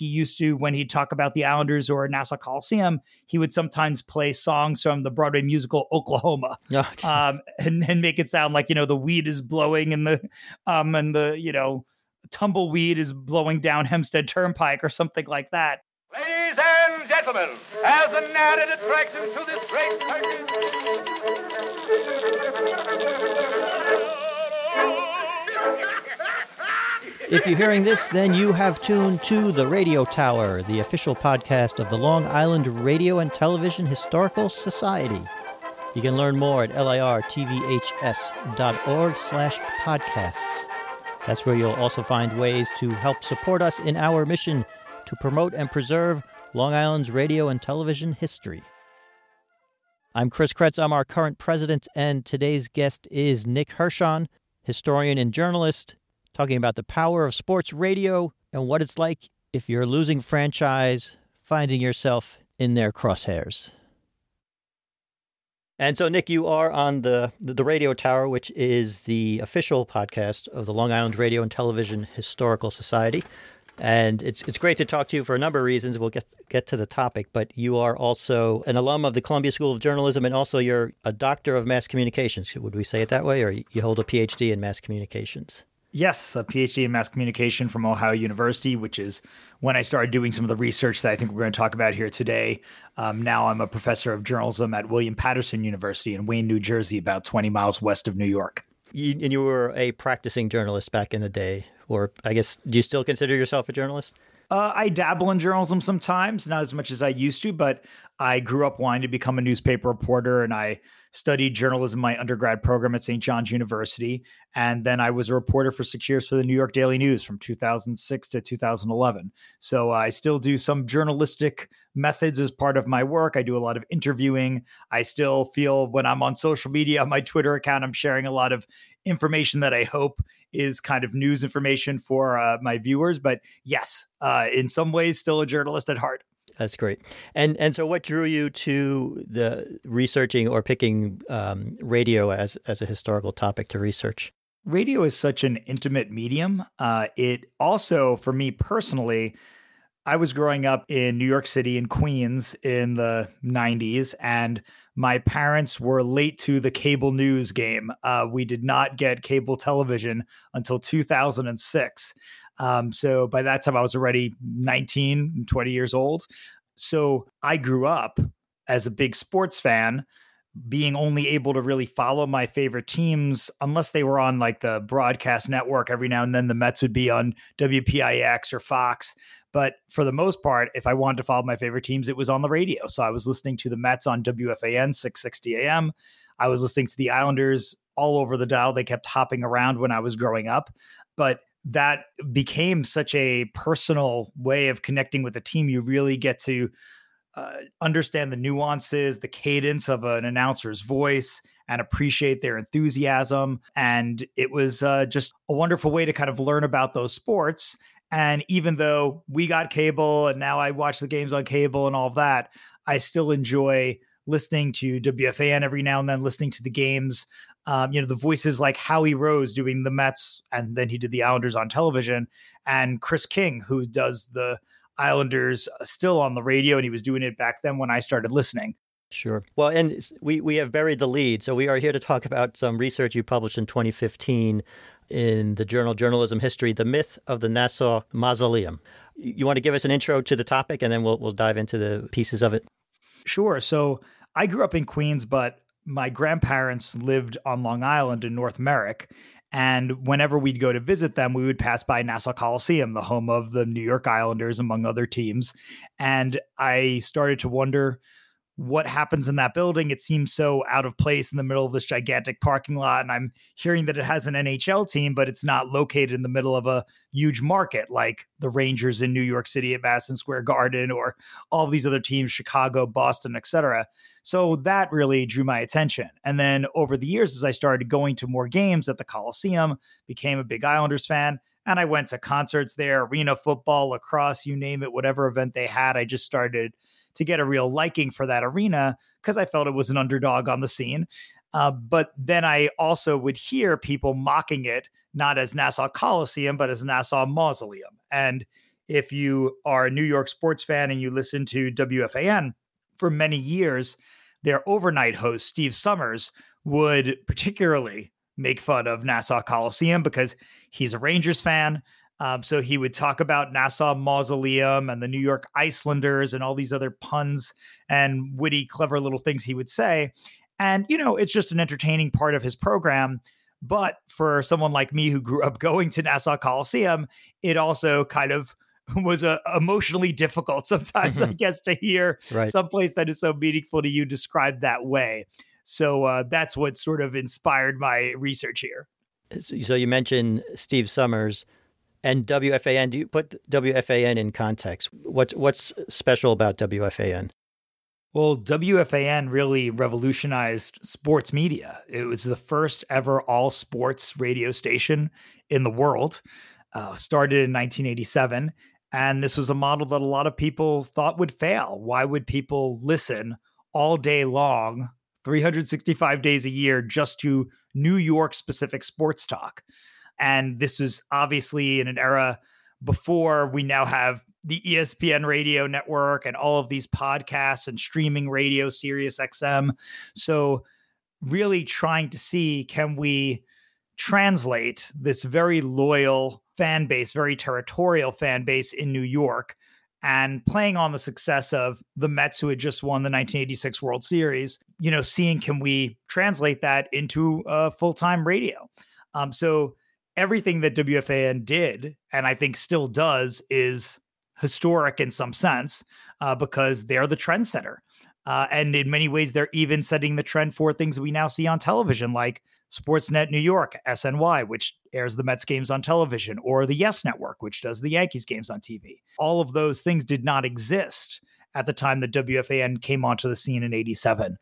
He used to, when he'd talk about the Islanders or Nassau Coliseum, he would sometimes play songs from the Broadway musical Oklahoma, and make it sound like, the weed is blowing and the tumbleweed is blowing down Hempstead Turnpike or something like that. Ladies and gentlemen, as an added attraction to this great If you're hearing this, then you have tuned to The Radio Tower, the official podcast of the Long Island Radio and Television Historical Society. You can learn more at lirtvhs.org/podcasts. That's where you'll also find ways to help support us in our mission to promote and preserve Long Island's radio and television history. I'm Chris Kretz. I'm our current president, and today's guest is Nick Hirshon, historian and journalist, talking about the power of sports radio and what it's like if you're a losing franchise, finding yourself in their crosshairs. And so, Nick, you are on the Radio Tower, which is the official podcast of the Long Island Radio and Television Historical Society. And it's great to talk to you for a number of reasons. We'll get to the topic, but you are also an alum of the Columbia School of Journalism, and also you're a doctor of mass communications. Would we say it that way, or you hold a PhD in mass communications? Yes, a PhD in mass communication from Ohio University, which is when I started doing some of the research that I think we're going to talk about here today. Now I'm a professor of journalism at William Patterson University in Wayne, New Jersey, about 20 miles west of New York. And you were a practicing journalist back in the day, or I guess, do you still consider yourself a journalist? I dabble in journalism sometimes, not as much as I used to, but I grew up wanting to become a newspaper reporter, and I studied journalism in my undergrad program at St. John's University. And then I was a reporter for 6 years for the New York Daily News from 2006 to 2011. So I still do some journalistic methods as part of my work. I do a lot of interviewing. I still feel when I'm on social media, on my Twitter account, I'm sharing a lot of information that I hope is kind of news information for my viewers. But yes, in some ways, still a journalist at heart. That's great. And so what drew you to the researching or picking radio as a historical topic to research? Radio is such an intimate medium. It also, for me personally, I was growing up in New York City in Queens in the 90s, and my parents were late to the cable news game. We did not get cable television until 2006. So by that time I was already 19, 20 years old. So I grew up as a big sports fan, being only able to really follow my favorite teams unless they were on like the broadcast network. Every now and then the Mets would be on WPIX or Fox. But for the most part, if I wanted to follow my favorite teams, it was on the radio. So I was listening to the Mets on WFAN 660 AM. I was listening to the Islanders all over the dial. They kept hopping around when I was growing up. But that became such a personal way of connecting with the team. You really get to understand the nuances, the cadence of an announcer's voice, and appreciate their enthusiasm. And it was just a wonderful way to kind of learn about those sports. And even though we got cable and now I watch the games on cable and all of that, I still enjoy listening to WFAN every now and then, listening to the games. The voices like Howie Rose doing the Mets, and then he did the Islanders on television, and Chris King, who does the Islanders still on the radio, and he was doing it back then when I started listening. Sure. Well, and we have buried the lead, so we are here to talk about some research you published in 2015 in the journal Journalism History, The Myth of the Nassau Mausoleum. You want to give us an intro to the topic, and then we'll dive into the pieces of it? Sure. So I grew up in Queens, but my grandparents lived on Long Island in North Merrick. And whenever we'd go to visit them, we would pass by Nassau Coliseum, the home of the New York Islanders, among other teams. And I started to wonder what happens in that building. It seems so out of place in the middle of this gigantic parking lot. And I'm hearing that it has an NHL team, but it's not located in the middle of a huge market like the Rangers in New York City at Madison Square Garden, or all of these other teams, Chicago, Boston, etc. So that really drew my attention. And then over the years, as I started going to more games at the Coliseum, became a big Islanders fan, and I went to concerts there, arena football, lacrosse, you name it, whatever event they had. I just started to get a real liking for that arena because I felt it was an underdog on the scene. But then I also would hear people mocking it, not as Nassau Coliseum, but as Nassau Mausoleum. And if you are a New York sports fan and you listen to WFAN for many years, their overnight host, Steve Summers, would particularly make fun of Nassau Coliseum because he's a Rangers fan. So he would talk about Nassau Mausoleum and the New York Icelanders and all these other puns and witty, clever little things he would say. And, it's just an entertaining part of his program. But for someone like me who grew up going to Nassau Coliseum, it also kind of was emotionally difficult sometimes, I guess, to hear someplace that is so meaningful to you described that way. So that's what sort of inspired my research here. So you mentioned Steve Summers and WFAN. Do you put WFAN in context? What's special about WFAN? Well, WFAN really revolutionized sports media. It was the first ever all sports radio station in the world. Started in 1987. And this was a model that a lot of people thought would fail. Why would people listen all day long, 365 days a year, just to New York specific sports talk? And this was obviously in an era before we now have the ESPN radio network and all of these podcasts and streaming radio, Sirius XM. So really trying to see, can we translate this very loyal fan base, very territorial fan base in New York, and playing on the success of the Mets, who had just won the 1986 World Series, seeing, can we translate that into full-time radio? So everything that WFAN did, and I think still does, is historic in some sense, because they're the trendsetter. And in many ways, they're even setting the trend for things we now see on television, like Sportsnet New York, SNY, which airs the Mets games on television, or the Yes Network, which does the Yankees games on TV. All of those things did not exist at the time that WFAN came onto the scene in 87.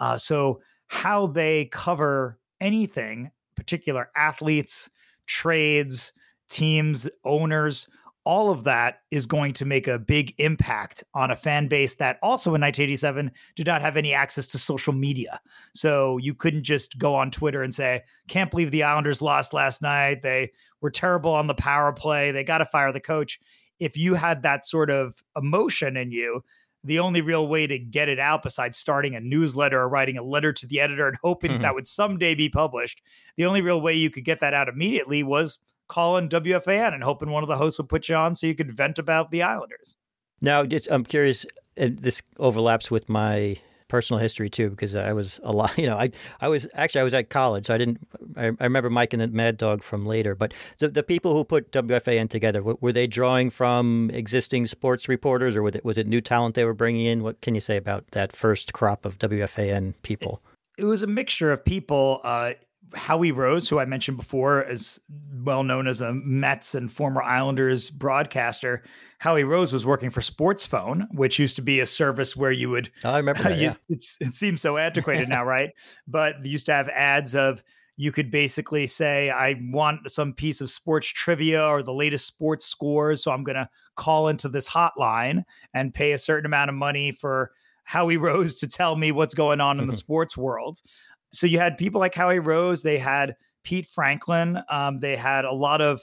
So how they cover anything, particular athletes, trades, teams, owners, all of that is going to make a big impact on a fan base that also in 1987 did not have any access to social media. So you couldn't just go on Twitter and say, can't believe the Islanders lost last night. They were terrible on the power play. They got to fire the coach. If you had that sort of emotion in you, the only real way to get it out, besides starting a newsletter or writing a letter to the editor and hoping that would someday be published, the only real way you could get that out immediately was calling WFAN and hoping one of the hosts would put you on so you could vent about the Islanders. Now, I'm curious, and this overlaps with my personal history too, because I was a lot, I was at college, so I remember Mike and the Mad Dog from later, but the people who put WFAN together, were they drawing from existing sports reporters, or was it new talent they were bringing in? What can you say about that first crop of WFAN people? It was a mixture of people. Howie Rose, who I mentioned before, is well known as a Mets and former Islanders broadcaster. Howie Rose was working for SportsPhone, which used to be a service where you would... I remember that, yeah. It seems so antiquated now, right? But they used to have ads of, you could basically say, I want some piece of sports trivia or the latest sports scores, so I'm going to call into this hotline and pay a certain amount of money for Howie Rose to tell me what's going on in the sports world. So you had people like Howie Rose. They had Pete Franklin. They had a lot of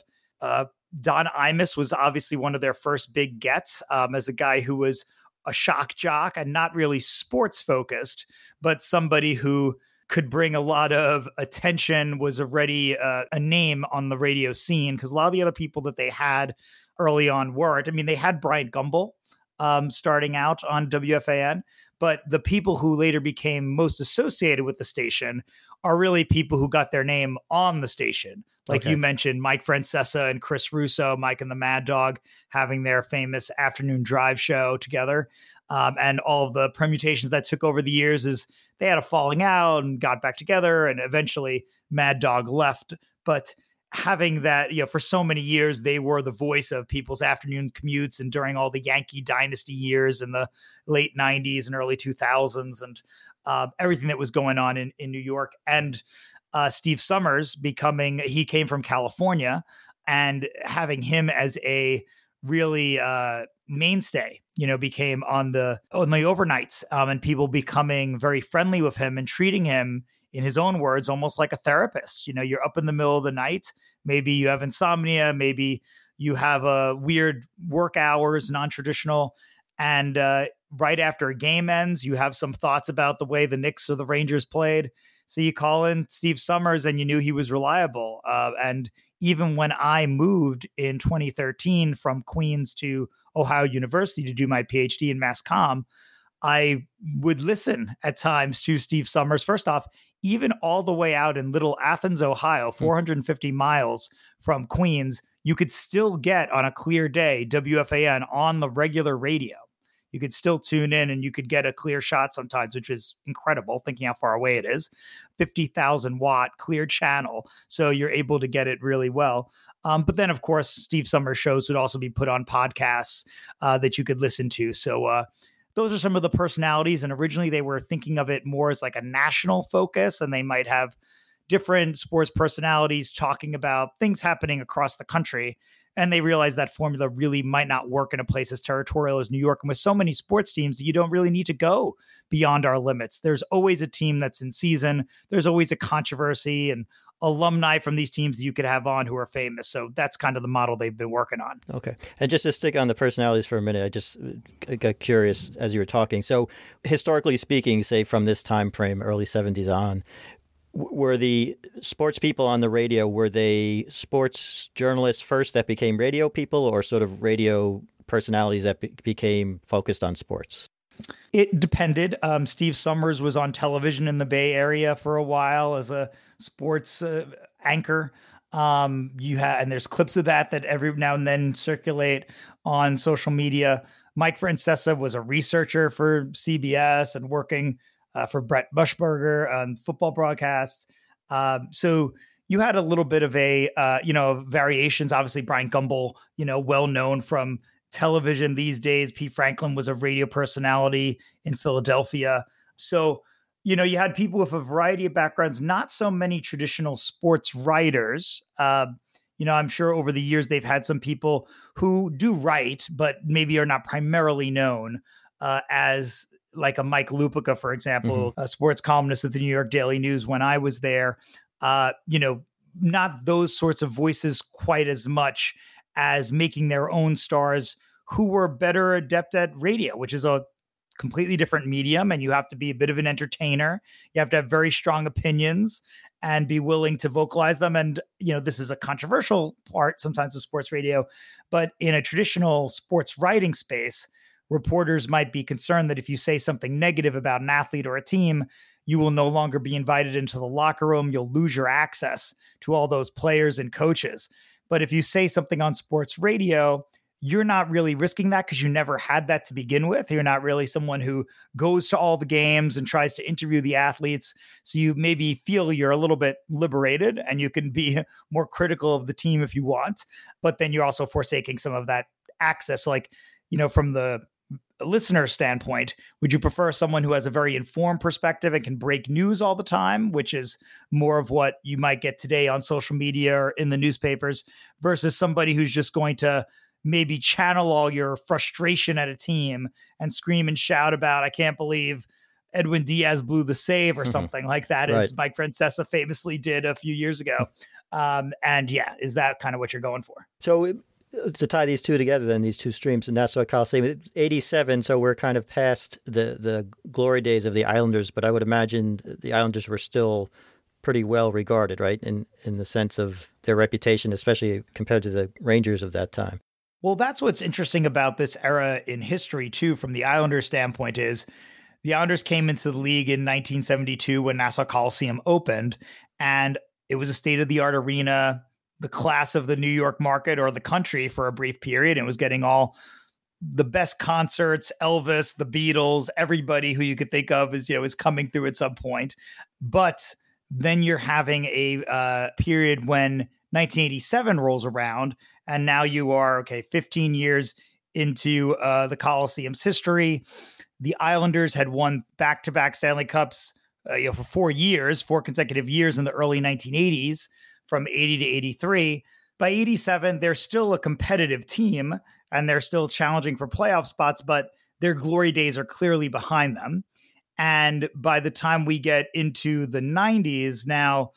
Don Imus was obviously one of their first big gets, as a guy who was a shock jock and not really sports focused, but somebody who could bring a lot of attention, was already a name on the radio scene, because a lot of the other people that they had early on weren't. I mean, they had Bryant Gumbel starting out on WFAN, but the people who later became most associated with the station are really people who got their name on the station. Like you mentioned, Mike Francesa and Chris Russo, Mike and the Mad Dog, having their famous afternoon drive show together. And all of the permutations that took over the years is they had a falling out and got back together, and eventually Mad Dog left. But having that, for so many years, they were the voice of people's afternoon commutes, and during all the Yankee dynasty years in the late 90s and early 2000s, and everything that was going on in New York. And Steve Summers he came from California, and having him as a really mainstay, became on the overnights, and people becoming very friendly with him and treating him, in his own words, almost like a therapist. You're up in the middle of the night. Maybe you have insomnia. Maybe You have weird work hours, non-traditional. And right after a game ends, you have some thoughts about the way the Knicks or the Rangers played. So you call in Steve Summers and you knew he was reliable. And even when I moved in 2013 from Queens to Ohio University to do my PhD in Mass Comm, I would listen at times to Steve Summers. First off, even all the way out in Little Athens, Ohio, 450 miles from Queens, you could still get on a clear day WFAN on the regular radio. You could still tune in and you could get a clear shot sometimes, which is incredible, thinking how far away it is. 50,000 watt clear channel. So you're able to get it really well. But then, of course, Steve Summers shows would also be put on podcasts that you could listen to. So those are some of the personalities. And originally they were thinking of it more as like a national focus, and they might have different sports personalities talking about things happening across the country. And they realized that formula really might not work in a place as territorial as New York. And with so many sports teams, you don't really need to go beyond our limits. There's always a team that's in season. There's always a controversy and alumni from these teams that you could have on who are famous. So that's kind of the model they've been working on. Okay. And just to stick on the personalities for a minute, I got curious as you were talking. So historically speaking, say from this time frame, early 70s on, were the sports people on the radio, were they sports journalists first that became radio people, or sort of radio personalities that became focused on sports? It depended. Steve Summers was on television in the Bay Area for a while as a sports anchor. And there's clips of that every now and then circulate on social media. Mike Francesa was a researcher for CBS and working for Brett Bushberger on football broadcasts. So you had a little bit of variations. Obviously, Brian Gumbel, well known from television these days. Pete Franklin was a radio personality in Philadelphia. So, you had people with a variety of backgrounds, not so many traditional sports writers. I'm sure over the years they've had some people who do write, but maybe are not primarily known as like a Mike Lupica, for example, a sports columnist at the New York Daily News when I was there. Not those sorts of voices quite as much as making their own stars who were better adept at radio, which is a completely different medium. And you have to be a bit of an entertainer. You have to have very strong opinions and be willing to vocalize them. And, this is a controversial part sometimes of sports radio, but in a traditional sports writing space, reporters might be concerned that if you say something negative about an athlete or a team, you will no longer be invited into the locker room. You'll lose your access to all those players and coaches. But if you say something on sports radio, you're not really risking that because you never had that to begin with. You're not really someone who goes to all the games and tries to interview the athletes. So you maybe feel you're a little bit liberated and you can be more critical of the team if you want. But then you're also forsaking some of that access. Like, from the listener standpoint, would you prefer someone who has a very informed perspective and can break news all the time, which is more of what you might get today on social media or in the newspapers, versus somebody who's just going to maybe channel all your frustration at a team and scream and shout about, I can't believe Edwin Diaz blew the save or something like that, Right. as Mike Francesa famously did a few years ago. Is that kind of what you're going for? So to tie these two together, then these two streams, the Nassau Coliseum, 87. So we're kind of past the glory days of the Islanders, but I would imagine the Islanders were still pretty well regarded, right? In the sense of their reputation, especially compared to the Rangers of that time. Well, that's what's interesting about this era in history, too, from the Islanders' standpoint, is the Islanders came into the league in 1972 when Nassau Coliseum opened, and it was a state-of-the-art arena, the class of the New York market or the country for a brief period. It was getting all the best concerts, Elvis, the Beatles, everybody who you could think of is coming through at some point. But then you're having a period when 1987 rolls around, and now you are, 15 years into the Coliseum's history. The Islanders had won back-to-back Stanley Cups for 4 consecutive years in the early 1980s, from 80 to 83. By 87, they're still a competitive team, and they're still challenging for playoff spots, but their glory days are clearly behind them. And by the time we get into the 90s, now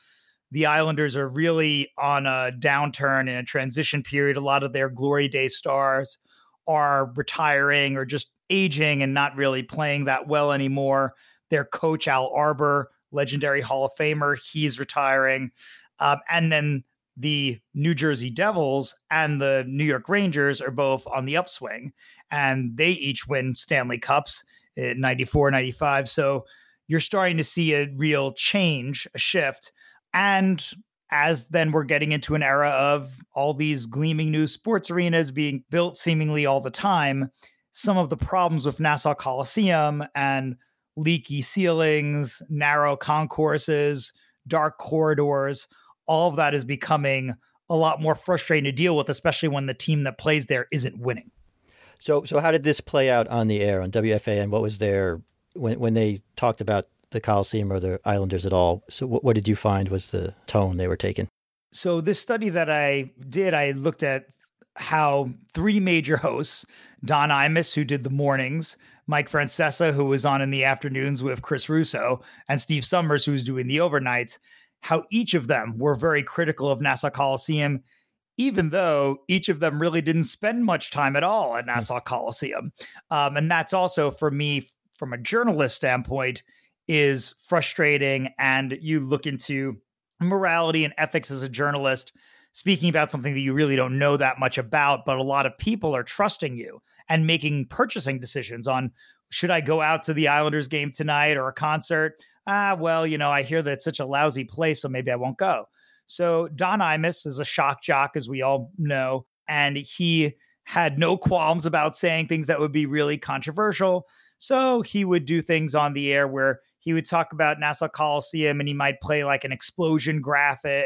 the Islanders are really on a downturn in a transition period. A lot of their glory day stars are retiring or just aging and not really playing that well anymore. Their coach, Al Arbor, legendary Hall of Famer, he's retiring. And then the New Jersey Devils and the New York Rangers are both on the upswing, and they each win Stanley Cups in 94, 95. So you're starting to see a real change, a shift. And as then we're getting into an era of all these gleaming new sports arenas being built seemingly all the time, some of the problems with Nassau Coliseum and leaky ceilings, narrow concourses, dark corridors, all of that is becoming a lot more frustrating to deal with, especially when the team that plays there isn't winning. So how did this play out on the air on WFAN? What was their, when they talked about the Coliseum or the Islanders at all? So what did you find was the tone they were taking? So this study that I did, I looked at how three major hosts, Don Imus, who did the mornings, Mike Francesa, who was on in the afternoons with Chris Russo, and Steve Summers, who was doing the overnights, how each of them were very critical of Nassau Coliseum, even though each of them really didn't spend much time at all at Nassau Coliseum. And that's also, for me, from a journalist standpoint, is frustrating. And you look into morality and ethics as a journalist, speaking about something that you really don't know that much about, but a lot of people are trusting you and making purchasing decisions on, should I go out to the Islanders game tonight or a concert? Well, I hear that it's such a lousy place, so maybe I won't go. So Don Imus is a shock jock, as we all know, and he had no qualms about saying things that would be really controversial. So he would do things on the air where he would talk about Nassau Coliseum and he might play like an explosion graphic,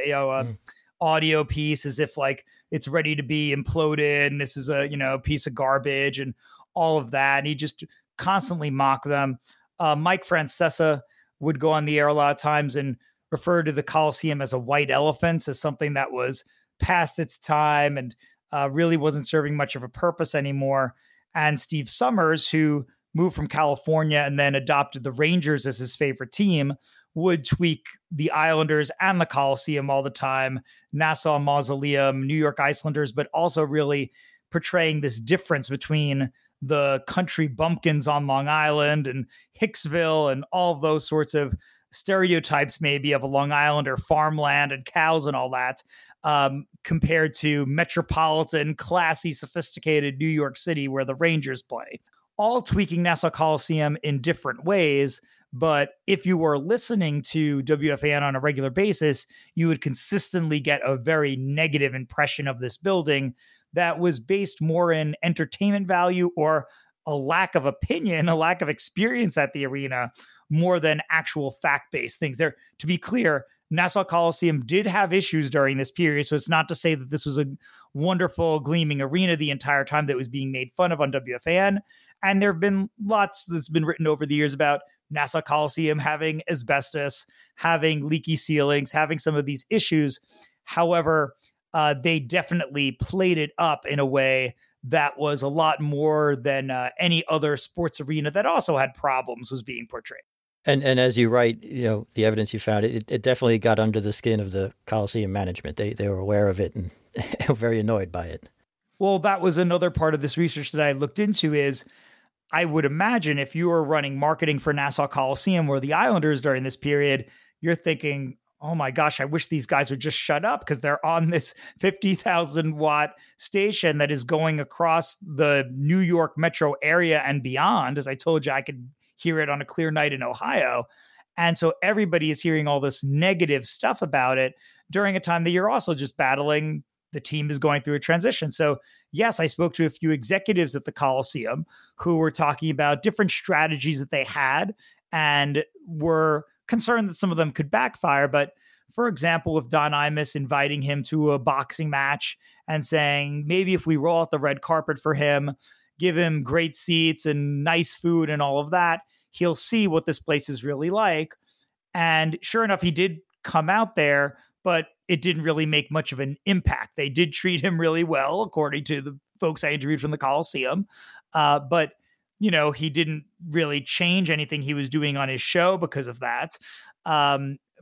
audio piece as if like it's ready to be imploded and this is a, piece of garbage and all of that. And he just constantly mock them. Mike Francesa would go on the air a lot of times and refer to the Coliseum as a white elephant, as something that was past its time and really wasn't serving much of a purpose anymore. And Steve Summers, who moved from California and then adopted the Rangers as his favorite team, would tweak the Islanders and the Coliseum all the time, Nassau Mausoleum, New York Islanders, but also really portraying this difference between the country bumpkins on Long Island and Hicksville and all of those sorts of stereotypes maybe of a Long Islander farmland and cows and all that, compared to metropolitan, classy, sophisticated New York City where the Rangers play. All tweaking Nassau Coliseum in different ways. But if you were listening to WFAN on a regular basis, you would consistently get a very negative impression of this building that was based more in entertainment value or a lack of opinion, a lack of experience at the arena, more than actual fact-based things. There, to be clear, Nassau Coliseum did have issues during this period, so it's not to say that this was a wonderful, gleaming arena the entire time that was being made fun of on WFAN. And there have been lots that's been written over the years about Nassau Coliseum having asbestos, having leaky ceilings, having some of these issues. However, they definitely played it up in a way that was a lot more than any other sports arena that also had problems was being portrayed. And as you write, the evidence you found, it definitely got under the skin of the Coliseum management. They were aware of it and very annoyed by it. Well, that was another part of this research that I looked into is I would imagine if you were running marketing for Nassau Coliseum or the Islanders during this period, you're thinking, oh my gosh, I wish these guys would just shut up because they're on this 50,000 watt station that is going across the New York metro area and beyond. As I told you, I could hear it on a clear night in Ohio. And so everybody is hearing all this negative stuff about it during a time that you're also just battling. The team is going through a transition. So yes, I spoke to a few executives at the Coliseum who were talking about different strategies that they had and were concerned that some of them could backfire. But for example, with Don Imus inviting him to a boxing match and saying, maybe if we roll out the red carpet for him, give him great seats and nice food and all of that, he'll see what this place is really like. And sure enough, he did come out there, but it didn't really make much of an impact. They did treat him really well, according to the folks I interviewed from the Coliseum. But he didn't really change anything he was doing on his show because of that.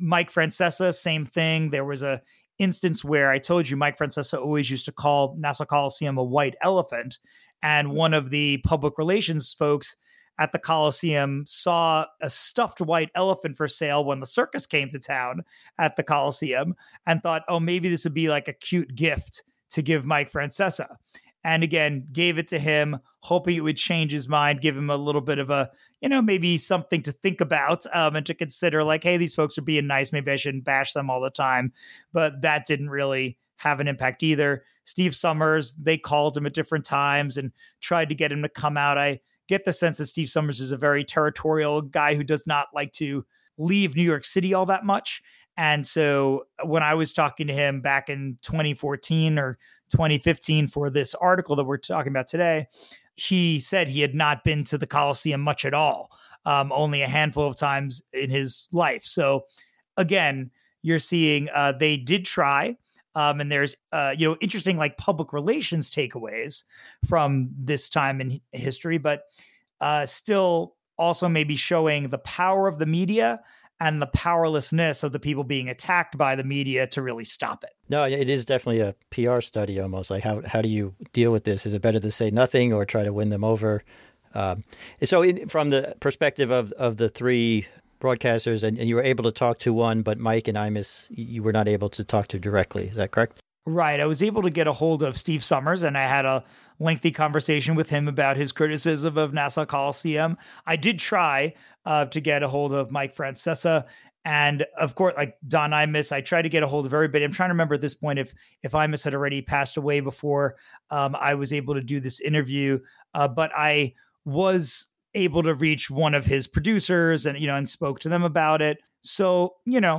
Mike Francesa, same thing. There was a instance where I told you Mike Francesa always used to call Nassau Coliseum a white elephant. And one of the public relations folks at the Coliseum saw a stuffed white elephant for sale when the circus came to town at the Coliseum and thought, oh, maybe this would be like a cute gift to give Mike Francesa. And again, gave it to him, hoping it would change his mind, give him a little bit of a, maybe something to think about and to consider like, hey, these folks are being nice. Maybe I shouldn't bash them all the time. But that didn't really have an impact either. Steve Summers, they called him at different times and tried to get him to come out. I get the sense that Steve Summers is a very territorial guy who does not like to leave New York City all that much. And so when I was talking to him back in 2014 or 2015 for this article that we're talking about today, he said he had not been to the Coliseum much at all, only a handful of times in his life. So again, you're seeing they did try. And there's, interesting like public relations takeaways from this time in history, but still also maybe showing the power of the media and the powerlessness of the people being attacked by the media to really stop it. No, it is definitely a PR study almost. Like how do you deal with this? Is it better to say nothing or try to win them over? From the perspective of the three broadcasters, and you were able to talk to one, but Mike and Imus, you were not able to talk to directly. Is that correct? Right. I was able to get a hold of Steve Summers, and I had a lengthy conversation with him about his criticism of Nassau Coliseum. I did try to get a hold of Mike Francesa, and of course, like Don Imus, I tried to get a hold of everybody. I'm trying to remember at this point if Imus had already passed away before I was able to do this interview, but I was able to reach one of his producers and spoke to them about it. So,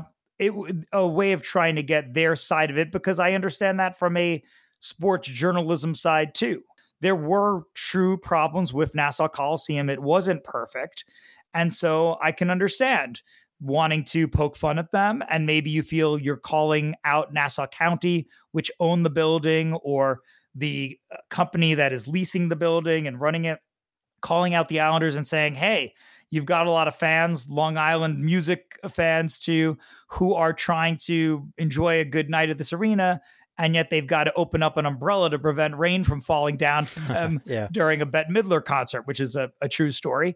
a way of trying to get their side of it, because I understand that from a sports journalism side too. There were true problems with Nassau Coliseum. It wasn't perfect. And so I can understand wanting to poke fun at them. And maybe you feel you're calling out Nassau County, which owned the building, or the company that is leasing the building and running it, calling out the Islanders and saying, hey, you've got a lot of fans, Long Island music fans too, who are trying to enjoy a good night at this arena, and yet they've got to open up an umbrella to prevent rain from falling down from them during a Bette Midler concert, which is a true story.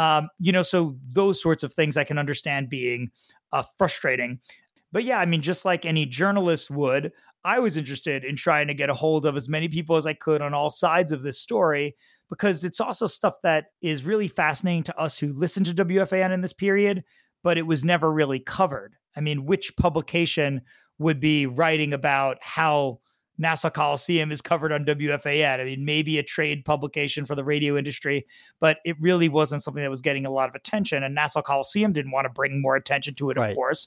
So those sorts of things I can understand being frustrating. But yeah, I mean, just like any journalist would, I was interested in trying to get a hold of as many people as I could on all sides of this story, because it's also stuff that is really fascinating to us who listen to WFAN in this period, but it was never really covered. I mean, which publication would be writing about how Nassau Coliseum is covered on WFAN? I mean, maybe a trade publication for the radio industry, but it really wasn't something that was getting a lot of attention. And Nassau Coliseum didn't want to bring more attention to it, of course.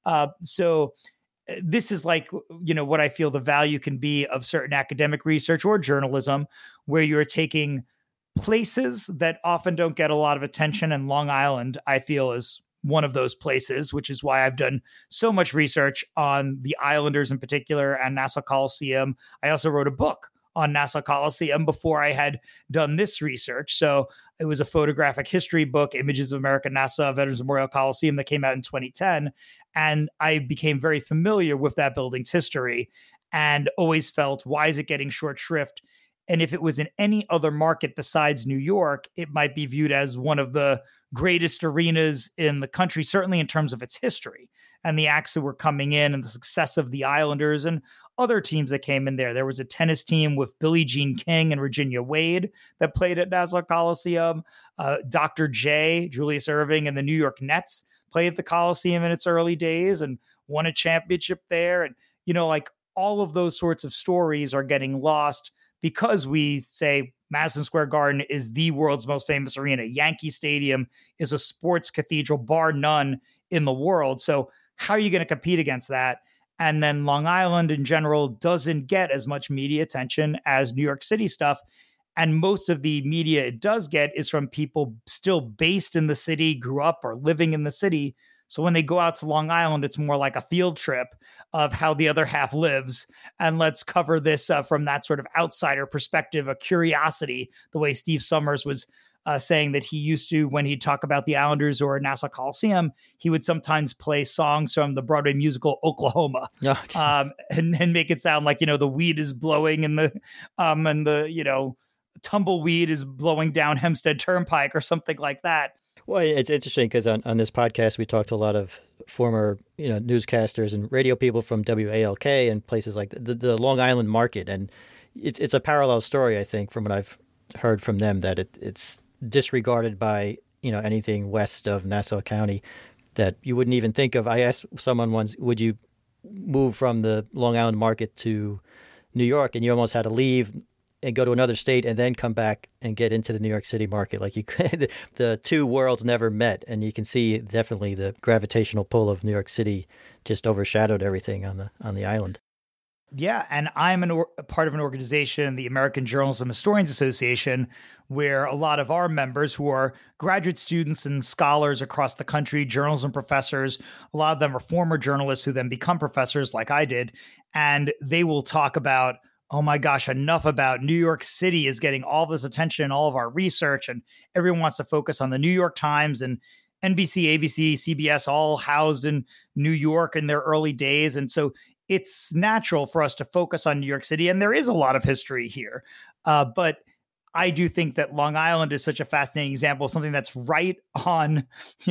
So this is like, what I feel the value can be of certain academic research or journalism, where you're taking places that often don't get a lot of attention. And Long Island, I feel, is one of those places, which is why I've done so much research on the Islanders in particular and Nassau Coliseum. I also wrote a book on Nassau Coliseum before I had done this research. So it was a photographic history book, Images of American Nassau Veterans Memorial Coliseum, that came out in 2010. And I became very familiar with that building's history and always felt, why is it getting short shrift? And if it was in any other market besides New York, it might be viewed as one of the greatest arenas in the country, certainly in terms of its history and the acts that were coming in and the success of the Islanders and other teams that came in there. There was a tennis team with Billie Jean King and Virginia Wade that played at Nassau Coliseum. Dr. J, Julius Erving, and the New York Nets played at the Coliseum in its early days and won a championship there. And, all of those sorts of stories are getting lost because we say Madison Square Garden is the world's most famous arena. Yankee Stadium is a sports cathedral, bar none, in the world. So how are you going to compete against that? And then Long Island in general doesn't get as much media attention as New York City stuff. And most of the media it does get is from people still based in the city, grew up or living in the city. So when they go out to Long Island, it's more like a field trip of how the other half lives. And let's cover this from that sort of outsider perspective, a curiosity, the way Steve Summers was saying that he used to, when he'd talk about the Islanders or Nassau Coliseum, he would sometimes play songs from the Broadway musical Oklahoma, and make it sound like, the weed is blowing and the tumbleweed is blowing down Hempstead Turnpike or something like that. Well, it's interesting because on this podcast, we talked to a lot of former, newscasters and radio people from WALK and places like the Long Island market. And it's a parallel story, I think, from what I've heard from them, that it's disregarded by, anything west of Nassau County that you wouldn't even think of. I asked someone once, would you move from the Long Island market to New York? And you almost had to leave and go to another state and then come back and get into the New York City market. Like the two worlds never met. And you can see definitely the gravitational pull of New York City just overshadowed everything on the island. Yeah, and I'm a part of an organization, the American Journalism Historians Association, where a lot of our members who are graduate students and scholars across the country, journalism professors, a lot of them are former journalists who then become professors like I did, and they will talk about, oh my gosh, enough about New York City is getting all this attention, all of our research, and everyone wants to focus on the New York Times and NBC, ABC, CBS, all housed in New York in their early days. And so it's natural for us to focus on New York City, and there is a lot of history here. But I do think that Long Island is such a fascinating example of something that's right on,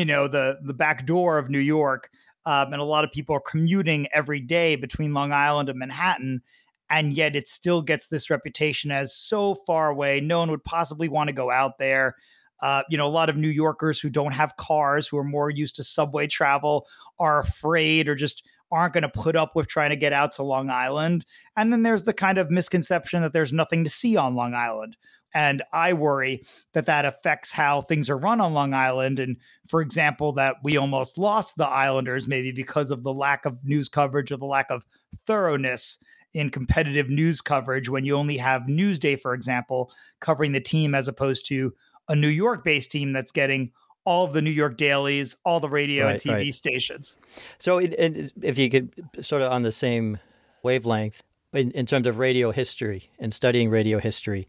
the back door of New York. And a lot of people are commuting every day between Long Island and Manhattan, and yet it still gets this reputation as so far away. No one would possibly want to go out there. A lot of New Yorkers who don't have cars, who are more used to subway travel, are afraid or just aren't going to put up with trying to get out to Long Island. And then there's the kind of misconception that there's nothing to see on Long Island. And I worry that affects how things are run on Long Island. And for example, that we almost lost the Islanders maybe because of the lack of news coverage or the lack of thoroughness in competitive news coverage when you only have Newsday, for example, covering the team as opposed to a New York-based team that's getting all of the New York dailies, all the radio and TV stations. So if you could sort of on the same wavelength, in terms of radio history and studying radio history,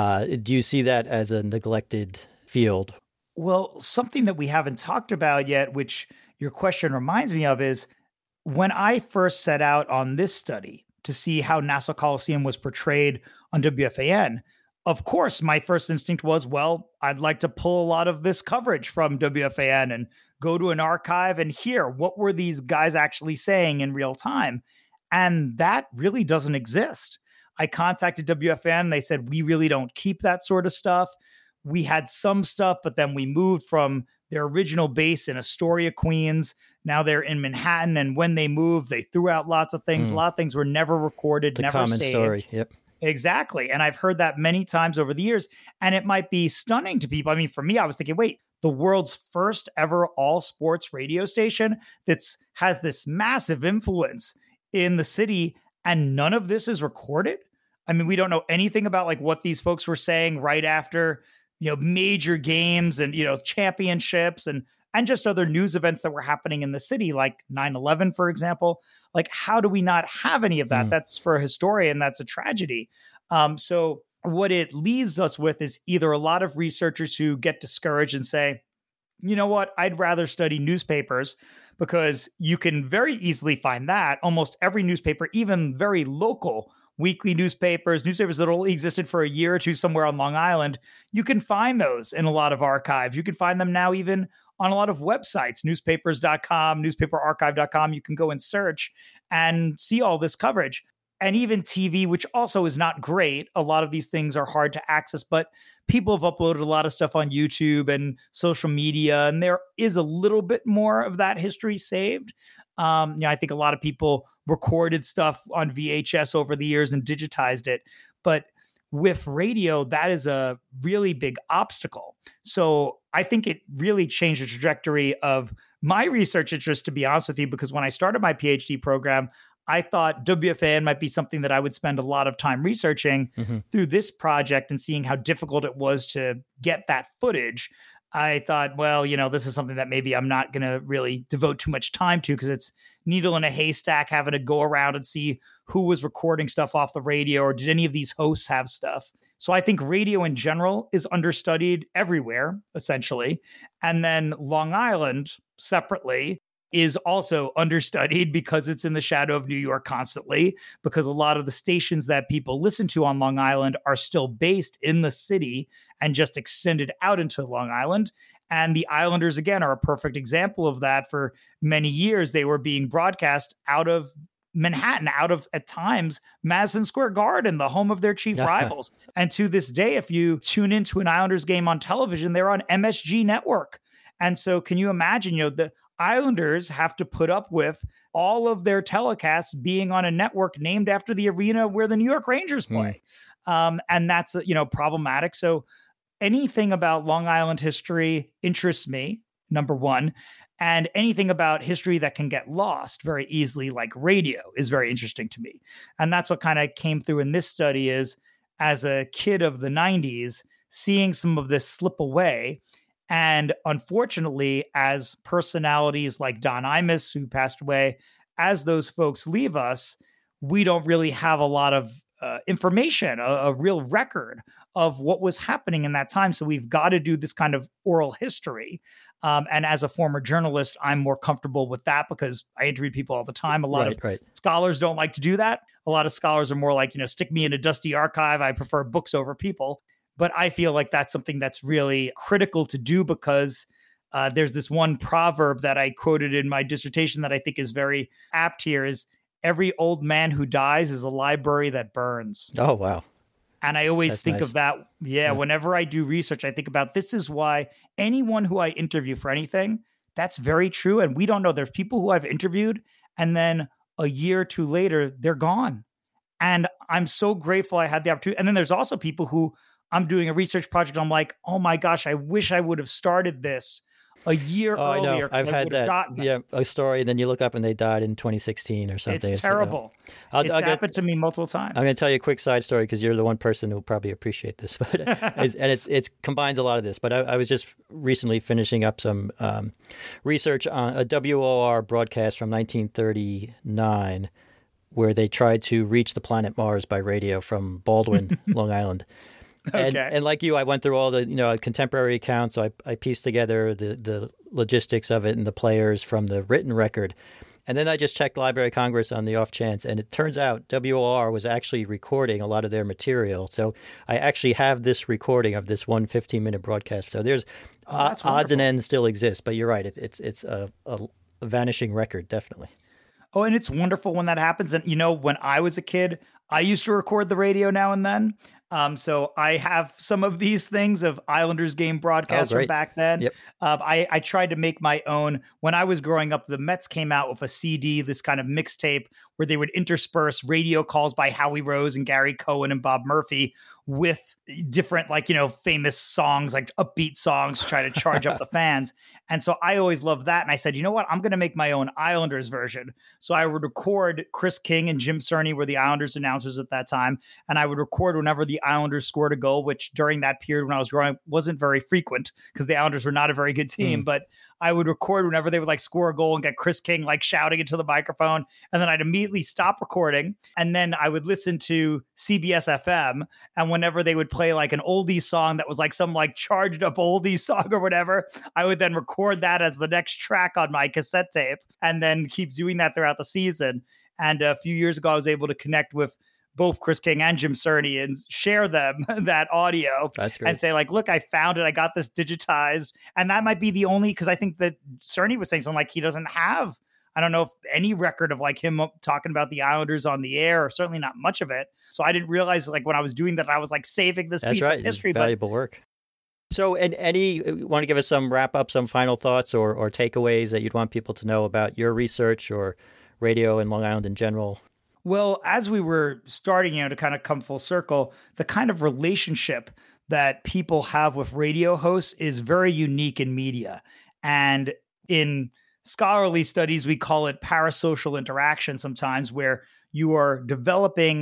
do you see that as a neglected field? Well, something that we haven't talked about yet, which your question reminds me of, is when I first set out on this study to see how Nassau Coliseum was portrayed on WFAN, of course, my first instinct was, well, I'd like to pull a lot of this coverage from WFAN and go to an archive and hear what were these guys actually saying in real time. And that really doesn't exist. I contacted WFAN. They said, we really don't keep that sort of stuff. We had some stuff, but then we moved from their original base in Astoria, Queens. Now they're in Manhattan. And when they moved, they threw out lots of things. A lot of things were never recorded, never saved. The common story, yep. Exactly. And I've heard that many times over the years, and it might be stunning to people. I mean, for me, I was thinking, wait, the world's first ever all sports radio station has this massive influence in the city, and none of this is recorded. I mean, we don't know anything about like what these folks were saying right after, major games and, championships and just other news events that were happening in the city, like 9/11, for example. Like, how do we not have any of that? That's for a historian, that's a tragedy. So what it leaves us with is either a lot of researchers who get discouraged and say, you know what, I'd rather study newspapers because you can very easily find that. Almost every newspaper, even very local weekly newspapers that only existed for a year or two somewhere on Long Island, you can find those in a lot of archives. You can find them now even on a lot of websites, newspapers.com, newspaperarchive.com. You can go and search and see all this coverage. And even TV, which also is not great. A lot of these things are hard to access, but people have uploaded a lot of stuff on YouTube and social media, and there is a little bit more of that history saved. I think a lot of people recorded stuff on VHS over the years and digitized it. But with radio, that is a really big obstacle. So I think it really changed the trajectory of my research interest, to be honest with you, because when I started my PhD program, I thought WFAN might be something that I would spend a lot of time researching. Through this project and seeing how difficult it was to get that footage. I thought, well, this is something that maybe I'm not going to really devote too much time to because it's needle in a haystack having to go around and see who was recording stuff off the radio or did any of these hosts have stuff. So I think radio in general is understudied everywhere, essentially. And then Long Island separately is also understudied because it's in the shadow of New York constantly, because a lot of the stations that people listen to on Long Island are still based in the city and just extended out into Long Island. And the Islanders, again, are a perfect example of that. For many years, they were being broadcast out of Manhattan, out of, at times, Madison Square Garden, the home of their chief rivals. And to this day, if you tune into an Islanders game on television, they're on MSG Network. And so can you imagine, the Islanders have to put up with all of their telecasts being on a network named after the arena where the New York Rangers play. And that's, problematic. So anything about Long Island history interests me, number one, and anything about history that can get lost very easily, like radio, is very interesting to me. And that's what kind of came through in this study is, as a kid of the 90s, seeing some of this slip away. And unfortunately, as personalities like Don Imus, who passed away, as those folks leave us, we don't really have a lot of information, a real record of what was happening in that time. So we've got to do this kind of oral history. And as a former journalist, I'm more comfortable with that because I interview people all the time. A lot of scholars don't like to do that. A lot of scholars are more like, stick me in a dusty archive. I prefer books over people. But I feel like that's something that's really critical to do because there's this one proverb that I quoted in my dissertation that I think is very apt here is every old man who dies is a library that burns. Oh, wow. And I always think of that. Yeah, whenever I do research, I think about this is why anyone who I interview for anything, that's very true. And we don't know. There's people who I've interviewed and then a year or two later, they're gone. And I'm so grateful I had the opportunity. And then there's also people who I'm doing a research project. I'm like, oh my gosh, I wish I would have started this a year earlier. I've had that. Yeah, a story, and then you look up and they died in 2016 or something. It's terrible. It's happened to me multiple times. I'm going to tell you a quick side story because you're the one person who will probably appreciate this. But it combines a lot of this. But I was just recently finishing up some research on a WOR broadcast from 1939 where they tried to reach the planet Mars by radio from Baldwin, Long Island. And like you, I went through all the contemporary accounts. So I pieced together the logistics of it and the players from the written record. And then I just checked Library of Congress on the off chance. And it turns out WOR was actually recording a lot of their material. So I actually have this recording of this 15-minute broadcast. So there's odds and ends still exist. But you're right. It's a vanishing record, definitely. Oh, and it's wonderful when that happens. And, when I was a kid, I used to record the radio now and then. So I have some of these things of Islanders game broadcasts from back then. Yep. I tried to make my own. When I was growing up, the Mets came out with a CD, this kind of mixtape where they would intersperse radio calls by Howie Rose and Gary Cohen and Bob Murphy with different, famous songs, like upbeat songs to try to charge up the fans. And so I always loved that. And I said, you know what? I'm going to make my own Islanders version. So I would record Chris King and Jim Cerny were the Islanders announcers at that time. And I would record whenever the Islanders scored a goal, which during that period when I was growing up wasn't very frequent because the Islanders were not a very good team. But I would record whenever they would score a goal and get Chris King shouting into the microphone. And then I'd immediately stop recording. And then I would listen to CBS FM. And whenever they would play an oldies song that was some charged up oldies song or whatever, I would then record that as the next track on my cassette tape and then keep doing that throughout the season. And a few years ago, I was able to connect with both Chris King and Jim Cerny and share them that audio. That's great. And say look, I found it. I got this digitized. And that might be the only, because I think that Cerny was saying something he doesn't have, I don't know if any record of him talking about the Islanders on the air, or certainly not much of it. So I didn't realize when I was doing that, I was saving this piece of history. It's valuable work. So, and Eddie, want to give us some wrap up, some final thoughts or takeaways that you'd want people to know about your research or radio in Long Island in general? Well, as we were starting, to kind of come full circle, the kind of relationship that people have with radio hosts is very unique in media. And in scholarly studies, we call it parasocial interaction sometimes, where you are developing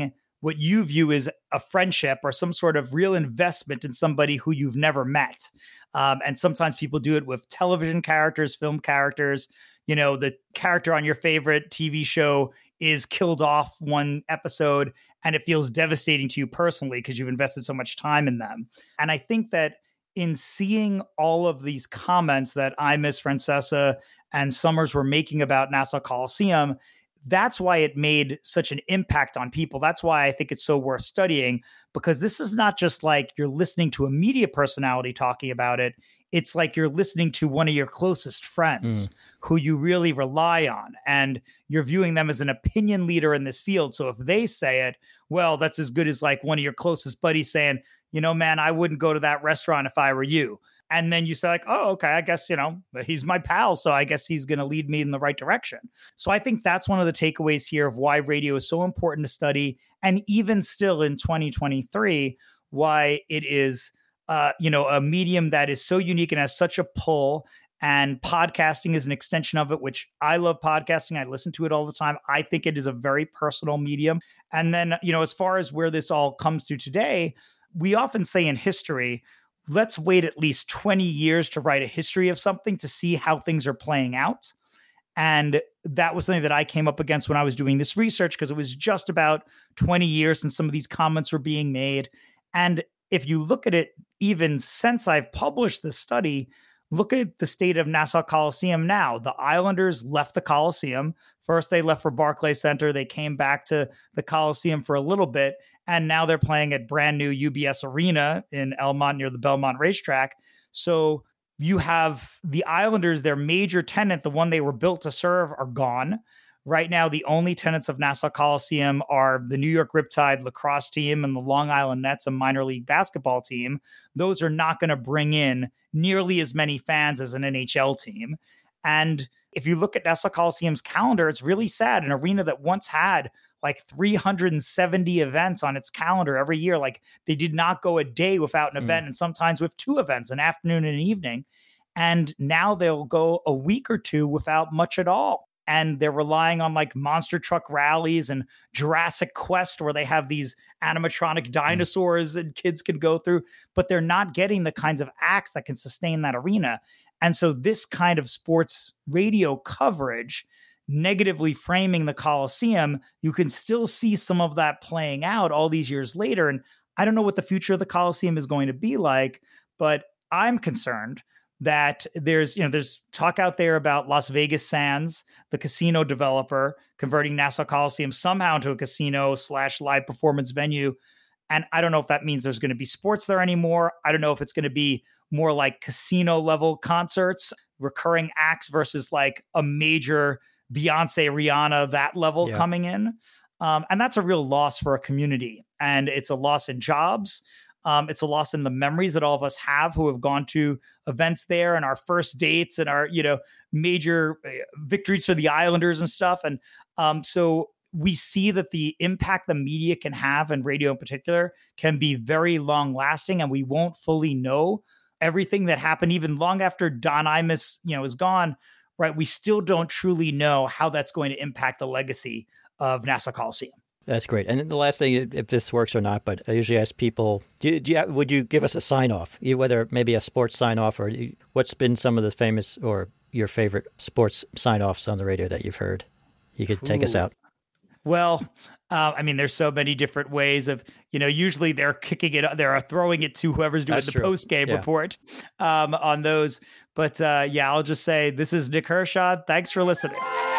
what you view as a friendship or some sort of real investment in somebody who you've never met. And sometimes people do it with television characters, film characters. You know, the character on your favorite TV show is killed off one episode and it feels devastating to you personally because you've invested so much time in them. And I think that in seeing all of these comments that Imus, Francesa, and Summers were making about Nassau Coliseum, that's why it made such an impact on people. That's why I think it's so worth studying, because this is not just like you're listening to a media personality talking about it. It's like you're listening to one of your closest friends who you really rely on, and you're viewing them as an opinion leader in this field. So if they say it, well, that's as good as like one of your closest buddies saying, you know, man, I wouldn't go to that restaurant if I were you. And then you say like, oh, okay, I guess, you know, he's my pal, so I guess he's going to lead me in the right direction. So I think that's one of the takeaways here of why radio is so important to study. And even still in 2023, why it is, you know, a medium that is so unique and has such a pull. And podcasting is an extension of it, which I love podcasting. I listen to it all the time. I think it is a very personal medium. And then, you know, as far as where this all comes to today, we often say in history, let's wait at least 20 years to write a history of something to see how things are playing out. And that was something that I came up against when I was doing this research, because it was just about 20 years since some of these comments were being made. And if you look at it, even since I've published this study, look at the state of Nassau Coliseum now. The Islanders left the Coliseum. First, they left for Barclays Center. They came back to the Coliseum for a little bit. And now they're playing at brand new UBS Arena in Elmont near the Belmont Racetrack. So you have the Islanders, their major tenant, the one they were built to serve, are gone. Right now, the only tenants of Nassau Coliseum are the New York Riptide lacrosse team and the Long Island Nets, a minor league basketball team. Those are not going to bring in nearly as many fans as an NHL team. And if you look at Nassau Coliseum's calendar, it's really sad. An arena that once had like 370 events on its calendar every year. Like they did not go a day without an event, and sometimes with two events, an afternoon and an evening. And now they'll go a week or two without much at all. And they're relying on like monster truck rallies and Jurassic Quest, where they have these animatronic dinosaurs and kids can go through, but they're not getting the kinds of acts that can sustain that arena. And so this kind of sports radio coverage negatively framing the Coliseum, you can still see some of that playing out all these years later. And I don't know what the future of the Coliseum is going to be like, but I'm concerned that there's talk out there about Las Vegas Sands, the casino developer, converting Nassau Coliseum somehow into a casino / live performance venue. And I don't know if that means there's going to be sports there anymore. I don't know if it's going to be more like casino level concerts, recurring acts versus like a major Beyonce, Rihanna, that level coming in. And that's a real loss for a community. And it's a loss in jobs. It's a loss in the memories that all of us have who have gone to events there and our first dates and our, major victories for the Islanders and stuff. And so we see that the impact the media can have, and radio in particular, can be very long lasting. And we won't fully know everything that happened even long after Don Imus, is gone. Right, we still don't truly know how that's going to impact the legacy of Nassau Coliseum. That's great. And the last thing, if this works or not, but I usually ask people, would you give us a sign-off, whether maybe a sports sign-off, or what's been some of the famous or your favorite sports sign-offs on the radio that you've heard? You could take us out. Well, there's so many different ways of, usually they're they're throwing it to whoever's doing the post-game report on those. But I'll just say, this is Nick Hershaw. Thanks for listening.